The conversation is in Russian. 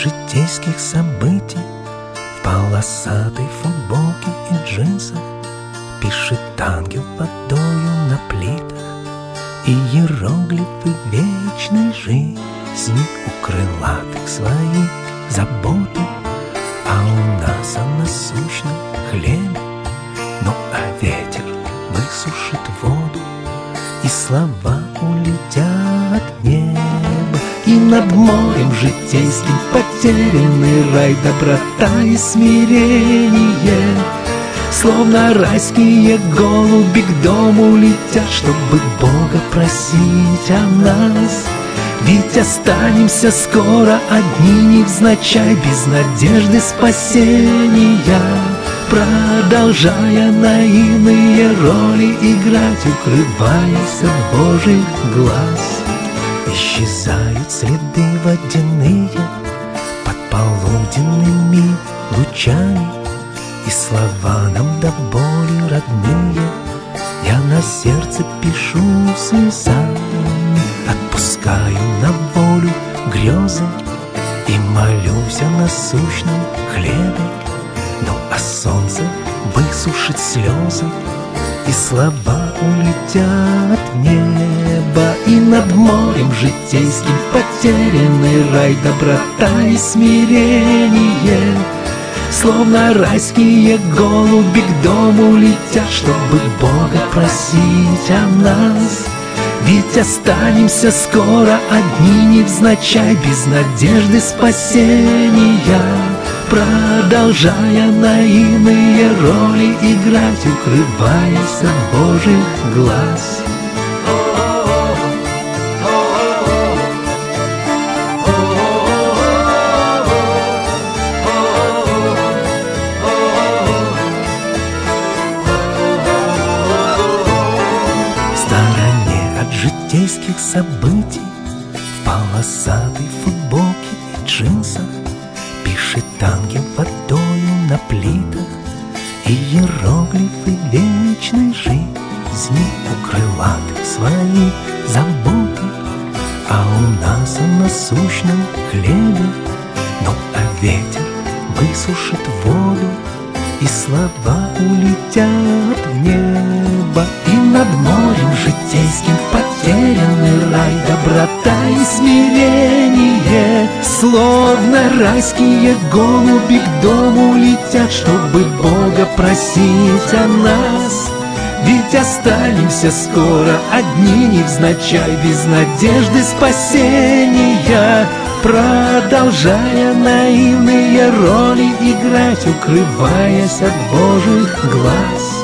житейских событий в полосатой футболке и джинсах пишет ангел водою на плитах, и иероглифы вечной жизни у крылатых свои заботы. А у нас о насущном хлебе, ну а ветер высушит воду, и слова улетят в небо. И над морем житейским потерянный рай, доброта и смирение. Словно райские голуби к дому летят, чтобы Бога просить о нас. Ведь останемся скоро одни, невзначай, без надежды спасения, продолжая наивные роли играть, укрываясь от Божьих глаз. Исчезают следы водяные под полуденными лучами, и слова нам до боли родные я на сердце пишу слезами. Отпускаю на волю грезы и молюсь о насущном хлебе, ну а солнце высушит слезы, и слова улетят в небо. И над морем житейским потерянный рай, доброта и смирение. Словно райские голуби к дому летят, чтобы Бога просить о нас. Ведь останемся скоро одни, невзначай, без надежды спасения, продолжая наивные роли играть, укрываясь от Божьих глаз. Житейских событий в полосатой футболке и джинсах пишет ангел водою на плитах, и иероглифы вечной жизни у крылатых свои заботы. А у нас о насущном хлебе, ну а ветер высушит воду, и слова улетят в небо. И над морем житейским потерянный рай, доброта и смирение. Словно райские голуби к дому летят, чтобы Бога просить о нас. Ведь останемся скоро одни, невзначай, без надежды спасения, продолжая наивные роли играть, укрываясь от Божьих глаз.